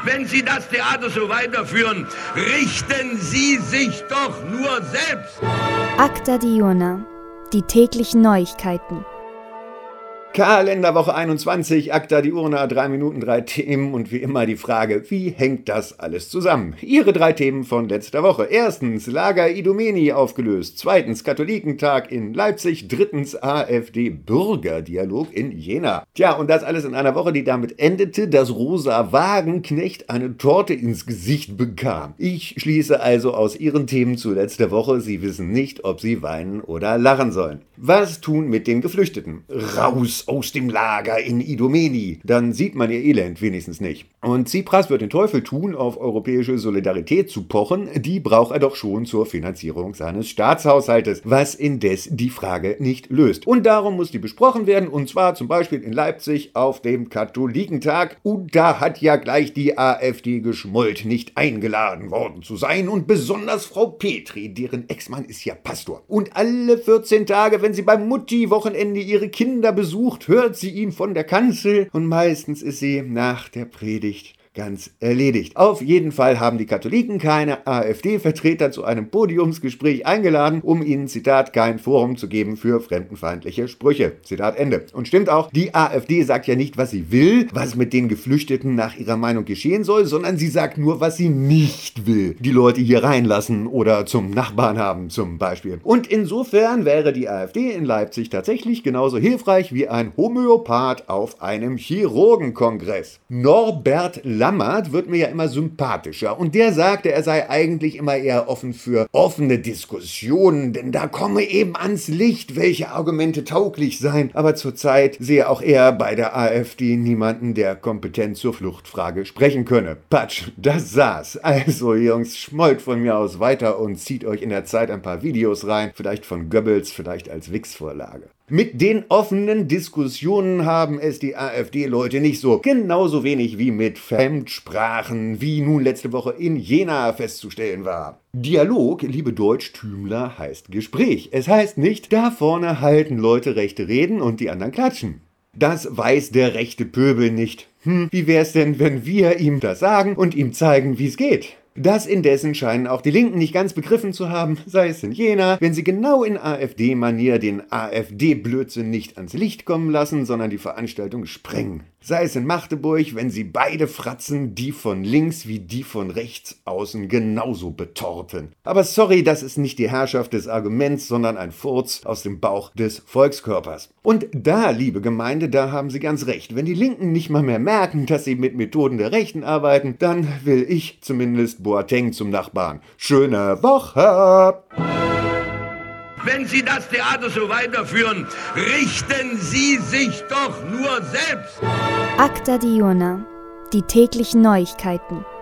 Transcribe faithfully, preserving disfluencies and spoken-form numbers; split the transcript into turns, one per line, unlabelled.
Wenn Sie das Theater so weiterführen, richten Sie sich doch nur selbst.
Acta Diurna, die täglichen Neuigkeiten.
Kalenderwoche einundzwanzig, Acta Diurna, drei Minuten, drei Themen und wie immer die Frage, wie hängt das alles zusammen? Ihre drei Themen von letzter Woche. Erstens, Lager Idomeni aufgelöst. Zweitens, Katholikentag in Leipzig. Drittens, AfD-Bürgerdialog in Jena. Tja, und das alles in einer Woche, die damit endete, dass Rosa Wagenknecht eine Torte ins Gesicht bekam. Ich schließe also aus Ihren Themen zu letzter Woche, Sie wissen nicht, ob Sie weinen oder lachen sollen. Was tun mit den Geflüchteten? Raus aus dem Lager in Idomeni. Dann sieht man ihr Elend wenigstens nicht. Und Tsipras wird den Teufel tun, auf europäische Solidarität zu pochen. Die braucht er doch schon zur Finanzierung seines Staatshaushaltes, was indes die Frage nicht löst. Und darum muss die besprochen werden, und zwar zum Beispiel in Leipzig auf dem Katholikentag. Und da hat ja gleich die AfD geschmollt, nicht eingeladen worden zu sein. Und besonders Frau Petri, deren Ex-Mann ist ja Pastor. Und alle vierzehn Tage, wenn sie beim Mutti-Wochenende ihre Kinder besucht, hört sie ihn von der Kanzel, und meistens ist sie nach der Predigt ganz erledigt. Auf jeden Fall haben die Katholiken keine AfD-Vertreter zu einem Podiumsgespräch eingeladen, um ihnen, Zitat, kein Forum zu geben für fremdenfeindliche Sprüche. Zitat Ende. Und stimmt auch, die AfD sagt ja nicht, was sie will, was mit den Geflüchteten nach ihrer Meinung geschehen soll, sondern sie sagt nur, was sie nicht will. Die Leute hier reinlassen oder zum Nachbarn haben zum Beispiel. Und insofern wäre die AfD in Leipzig tatsächlich genauso hilfreich wie ein Homöopath auf einem Chirurgenkongress. Norbert Lammert wird mir ja immer sympathischer, und der sagte, er sei eigentlich immer eher offen für offene Diskussionen, denn da komme eben ans Licht, welche Argumente tauglich seien. Aber zurzeit sehe auch er bei der AfD niemanden, der kompetent zur Fluchtfrage sprechen könne. Patsch, das saß. Also Jungs, schmollt von mir aus weiter und zieht euch in der Zeit ein paar Videos rein, vielleicht von Goebbels, vielleicht als Wix-Vorlage. Mit den offenen Diskussionen haben es die AfD-Leute nicht so. Genauso wenig wie mit Fremdsprachen, wie nun letzte Woche in Jena festzustellen war. Dialog, liebe Deutschtümler, heißt Gespräch. Es heißt nicht, da vorne halten Leute rechte Reden und die anderen klatschen. Das weiß der rechte Pöbel nicht. Hm, wie wär's denn, wenn wir ihm das sagen und ihm zeigen, wie es geht? Das indessen scheinen auch die Linken nicht ganz begriffen zu haben, sei es in Jena, wenn sie genau in AfD-Manier den AfD-Blödsinn nicht ans Licht kommen lassen, sondern die Veranstaltung sprengen. Sei es in Magdeburg, wenn sie beide Fratzen, die von links wie die von rechts außen, genauso betorten. Aber sorry, das ist nicht die Herrschaft des Arguments, sondern ein Furz aus dem Bauch des Volkskörpers. Und da, liebe Gemeinde, da haben Sie ganz recht. Wenn die Linken nicht mal mehr merken, dass sie mit Methoden der Rechten arbeiten, dann will ich zumindest Boateng zum Nachbarn. Schöne Woche!
Wenn Sie das Theater so weiterführen, richten Sie sich doch nur selbst.
Acta Diurna, die täglichen Neuigkeiten.